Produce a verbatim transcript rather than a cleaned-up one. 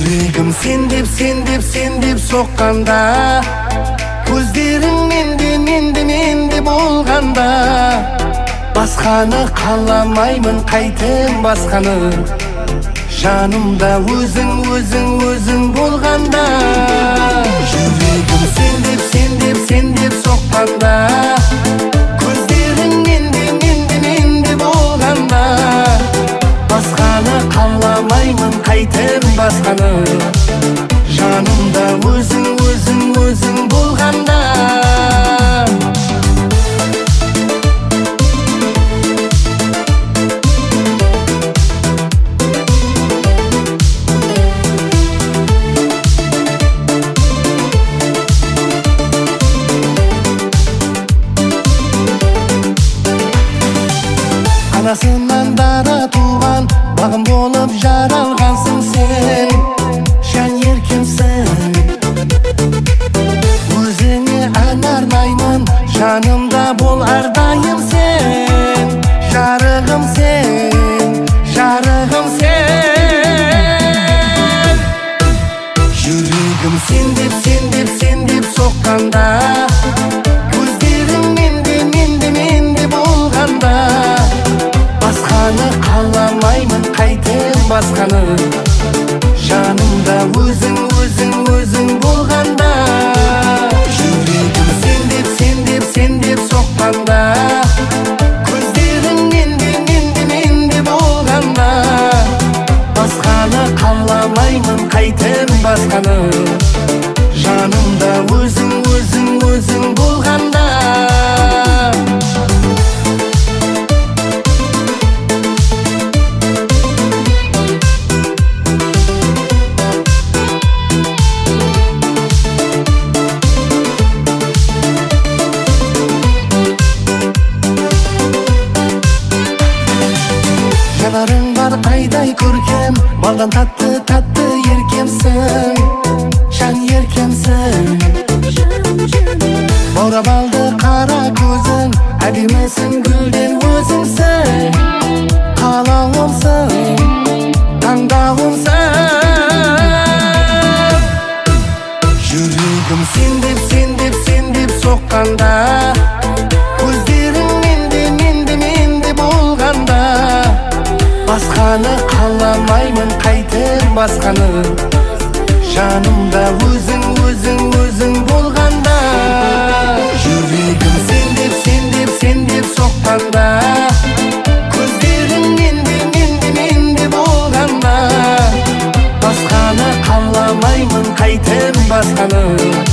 Жүрегім сен деп, сен деп, сен деп соққанда, көздерің менде, менде, менде болғанда, басқаны қаламаймын, қайтем басқаны, жанымда өзің, өзің, өзің болғанда. Жүрегім сен деп, сен деп, сен деп соққанда, көздерің менде, менде, менде болғанда, басқаны қаламаймын, қайтем басқаны, жанымда өзің, өзің, өзің болғанда. Анасынан дара туған, бағым болып жаралғансың сен, жан еркемсің. Өзіңе ән арнаймын, жанымда бол әрдайым сен, жарығым сен, жарығым сен. Жүрегім сен деп, сен деп, сен деп соққанда, көздерің менде, менде, менде болғанда, басқаны қаламаймын, қайтем басқаны, жанымда өзің, өзің, өзің болғанда. Жүрегім сен деп, сен деп, сен деп соққанда, көздерің менде, менде, менде болғанда, басқаны қаламаймын, қайтем басқаны, жанымда өзің, өзің, өзің болғанда. Жанарың бар айдай көркем, балдан татты, татты еркемсің, жан еркемсің. Баурап алды қара көзің, әдемісің, гүлден өзіңсің, қалауымсың, таңдауымсың. Жүрегім сен деп, сен деп, сен деп соққанда, көздерің менде, менде, менде болғанда, басқаны қаламаймын, қайтем басқаны, жанымда өзің, өзің, өзің болғанда. Жүрегім сен деп, сен деп, сен деп соққанда, көздерің менде, менде, менде болғанда, басқаны қаламаймын, қайтем басқаны,